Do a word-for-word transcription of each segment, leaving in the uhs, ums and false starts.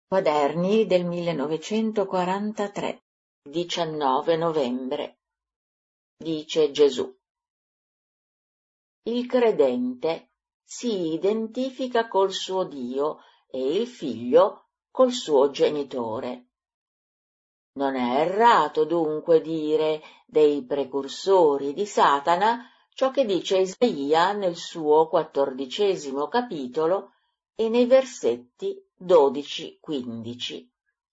Quaderni del millenovecentoquarantatré, diciannove novembre. Dice Gesù. Il credente si identifica col suo Dio e il figlio col suo genitore. Non è errato dunque dire dei precursori di Satana ciò che dice Isaia nel suo quattordicesimo capitolo e nei versetti dodici quindici.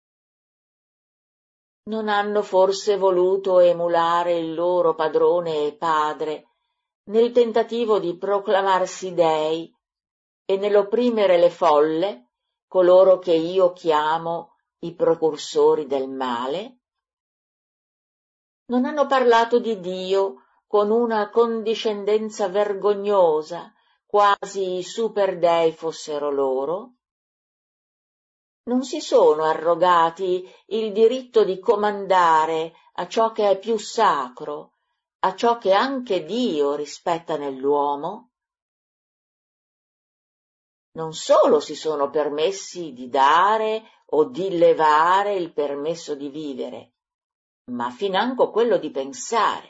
Non hanno forse voluto emulare il loro padrone e padre nel tentativo di proclamarsi dei e nell'opprimere le folle, coloro che io chiamo i precursori del male? Non hanno parlato di Dio con una condiscendenza vergognosa, quasi i superdei fossero loro? Non si sono arrogati il diritto di comandare a ciò che è più sacro, a ciò che anche Dio rispetta nell'uomo? Non solo si sono permessi di dare o di levare il permesso di vivere, ma financo quello di pensare.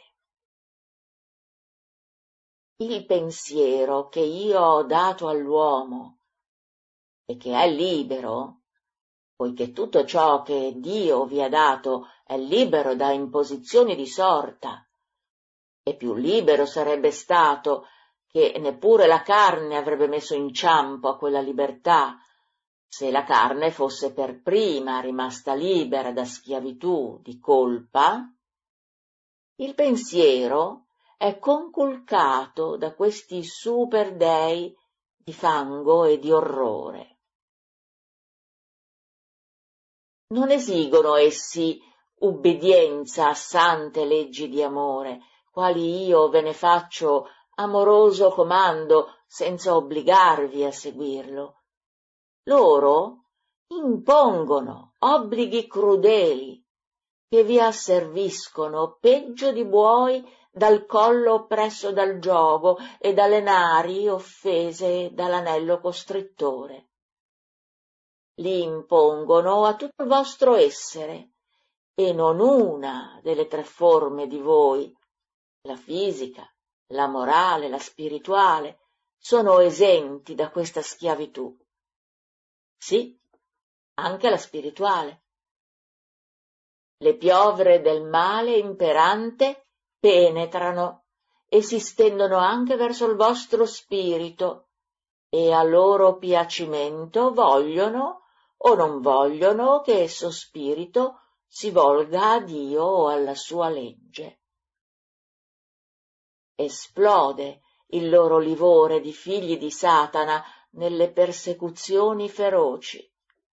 Il pensiero che io ho dato all'uomo e che è libero, poiché tutto ciò che Dio vi ha dato è libero da imposizioni di sorta, e più libero sarebbe stato che neppure la carne avrebbe messo inciampo a quella libertà, se la carne fosse per prima rimasta libera da schiavitù di colpa. Il pensiero è conculcato da questi superdei di fango e di orrore. Non esigono essi ubbidienza a sante leggi di amore, quali io ve ne faccio amoroso comando senza obbligarvi a seguirlo. Loro impongono obblighi crudeli, che vi asserviscono peggio di buoi dal collo oppresso dal giogo e dalle nari offese dall'anello costrittore. Li impongono a tutto il vostro essere, e non una delle tre forme di voi, la fisica, la morale, la spirituale, sono esenti da questa schiavitù. Sì, anche la spirituale. Le piovre del male imperante penetrano e si stendono anche verso il vostro spirito, e a loro piacimento vogliono o non vogliono che esso spirito si volga a Dio o alla sua legge. Esplode il loro livore di figli di Satana nelle persecuzioni feroci.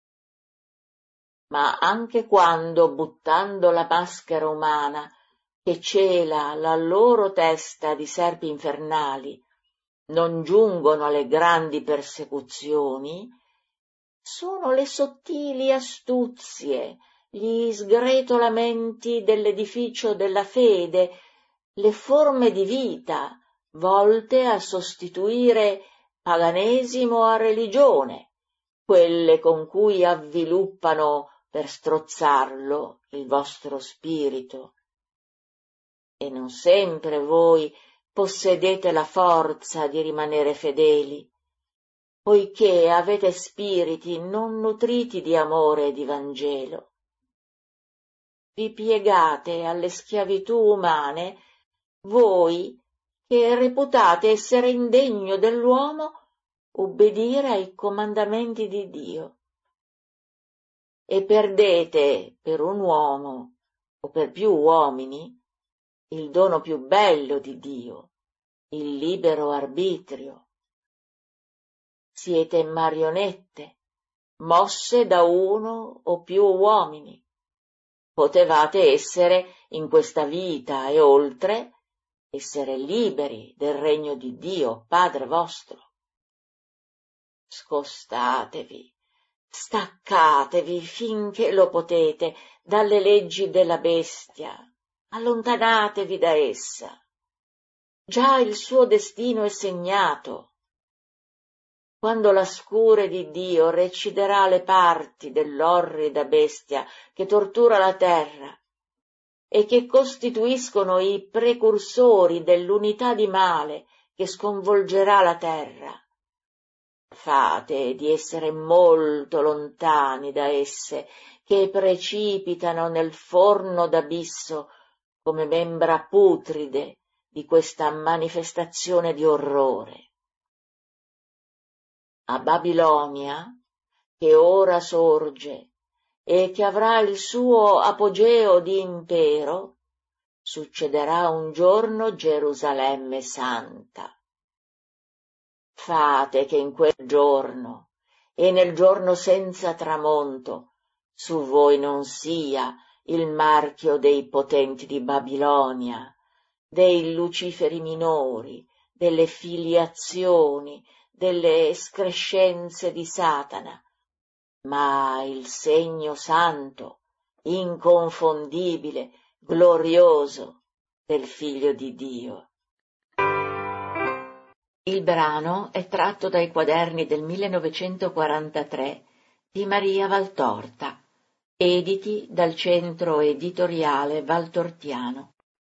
Ma anche quando, buttando la maschera umana che cela la loro testa di serpi infernali, non giungono alle grandi persecuzioni, sono le sottili astuzie, gli sgretolamenti dell'edificio della fede, le forme di vita volte a sostituire paganesimo a religione, quelle con cui avviluppano per strozzarlo il vostro spirito. E non sempre voi possedete la forza di rimanere fedeli, poiché avete spiriti non nutriti di amore e di Vangelo. Vi piegate alle schiavitù umane, voi che reputate essere indegno dell'uomo ubbidire ai comandamenti di Dio. E perdete per un uomo o per più uomini il dono più bello di Dio, il libero arbitrio. Siete marionette, mosse da uno o più uomini. Potevate essere in questa vita e oltre, essere liberi del regno di Dio, Padre vostro. Scostatevi, staccatevi finché lo potete dalle leggi della bestia, allontanatevi da essa. Già il suo destino è segnato. quando la scure di Dio reciderà le parti dell'orrida bestia che tortura la terra e che costituiscono i precursori dell'unità di male che sconvolgerà la terra. Fate di essere molto lontani da esse, che precipitano nel forno d'abisso come membra putride di questa manifestazione di orrore. A Babilonia, che ora sorge e che avrà il suo apogeo di impero, succederà un giorno Gerusalemme santa. Fate che in quel giorno, e nel giorno senza tramonto, su voi non sia il marchio dei potenti di Babilonia, dei luciferi minori, delle filiazioni, delle escrescenze di Satana, ma il segno santo, inconfondibile, glorioso del Figlio di Dio. Il brano è tratto dai quaderni del millenovecentoquarantatré di Maria Valtorta, editi dal Centro Editoriale Valtortiano.